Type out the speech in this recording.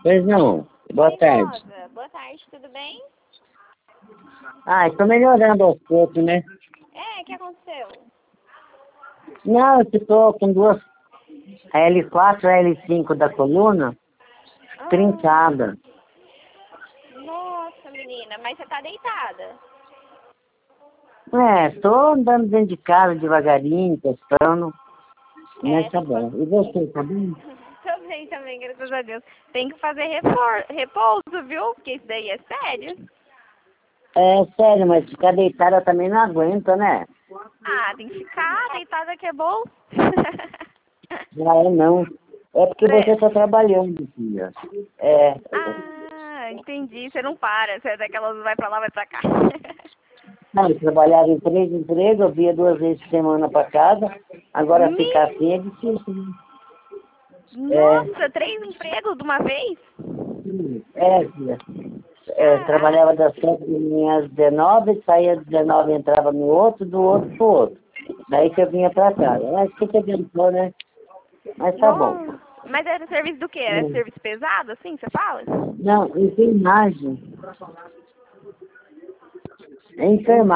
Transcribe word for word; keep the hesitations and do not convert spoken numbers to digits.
Pois não. Boa Oi, tarde. Rosa. Boa tarde, tudo bem? Ah, estou melhorando aos poucos, né? É, o que aconteceu? Não, eu estou com duas, a L quatro e a L cinco da coluna Ah, trincada. nossa, menina, mas você tá deitada. É, estou andando dentro de casa devagarinho, testando, mas É, tá tem que bom. fazer... E você, tá bem? Tô bem também, graças a Deus. Tem que fazer refor... repouso, viu? Porque isso daí é sério. É sério, mas ficar deitada também não aguenta, né? Ah, tem que ficar deitada que é bom. Já é não. É porque você É. está trabalhando, filha. É. Ah, entendi. Você não para, você é daquelas vai pra lá, vai pra cá. Não, eu trabalhava em três empregos, eu via duas vezes por semana para casa. Agora ficar assim é Me... difícil, né? É, Nossa, três empregos de uma vez? é, filha. É, trabalhava Caraca. das sete da manhã às dezenove, saía às dezenove, entrava no outro, do outro pro outro. Daí que eu vinha pra casa. Acho que você pensou, né? Mas tá bom. Nossa. Mas era serviço do quê? Era Hum. serviço pesado, assim, você fala? Não, enfermagem. É enfermagem.